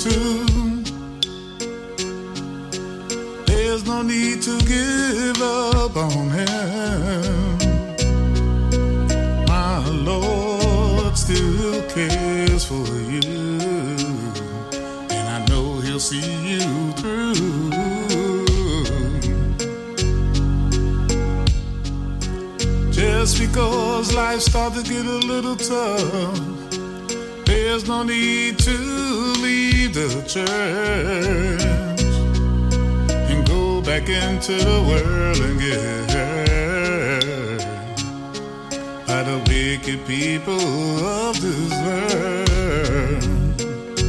to. There's no need to give up on him. My Lord still cares for you, and I know he'll see you through. Just because life starts to get a little tough, there's no need to leave the church and go back into the world and get hurt by the wicked people of this world.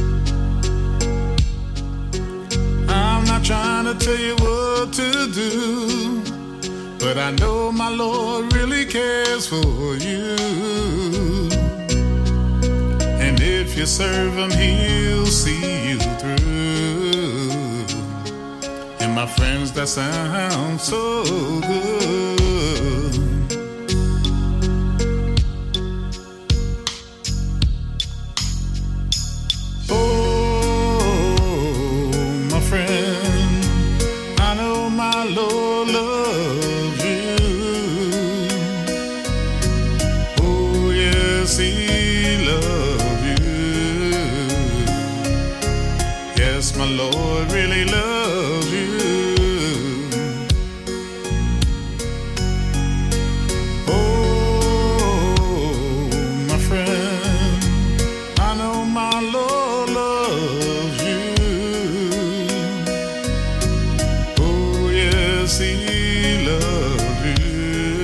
I'm not trying to tell you what to do, but I know my Lord really cares for you. And if you serve him, he'll see you through. And my friends, that sounds so good. Oh, my friend, I know my Lord loves you. Oh, yes, he loves you. Yes, my Lord really loves you. Oh, my friend, I know my Lord loves you. Oh, yes, he loves you.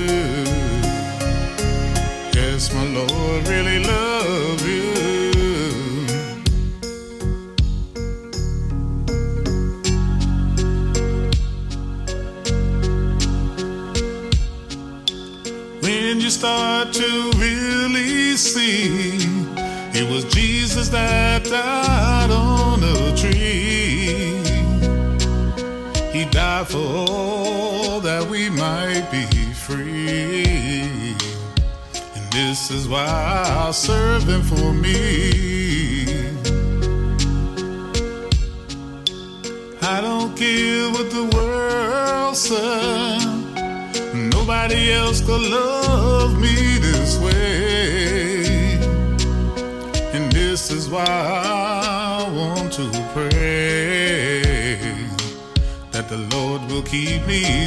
Yes, my Lord really loves you. When you start to really see it was Jesus that died on the tree. He died for all that we might be free. And this is why I'll serve him for me. I don't care what the world says. Nobody else could love me this way. And this is why I want to pray that the Lord will keep me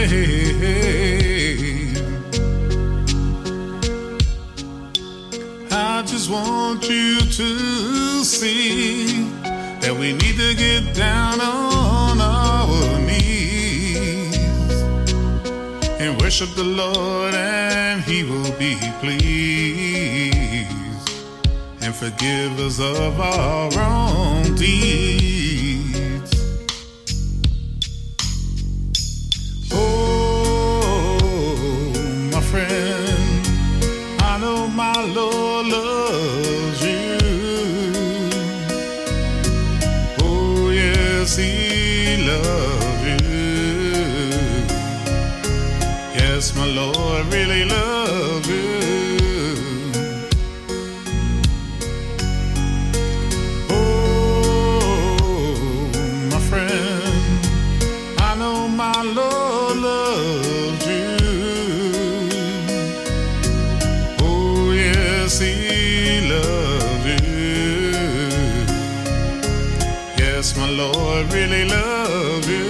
safe. I just want you to see that we need to get down on our knees and worship the Lord, and he will be pleased and forgive us of our wrong deeds. Oh, my friend, I know my Lord loves you. Oh, yes, he loves you. Yes, my Lord really loves you. Oh, my friend, I know my Lord loves you. Oh, yes, he loves you. Yes, my Lord really loves you.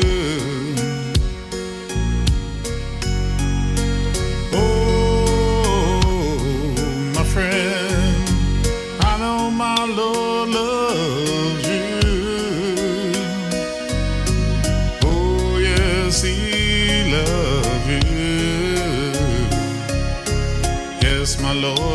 My Lord loves you. Oh, yes, he loves you. Yes, my Lord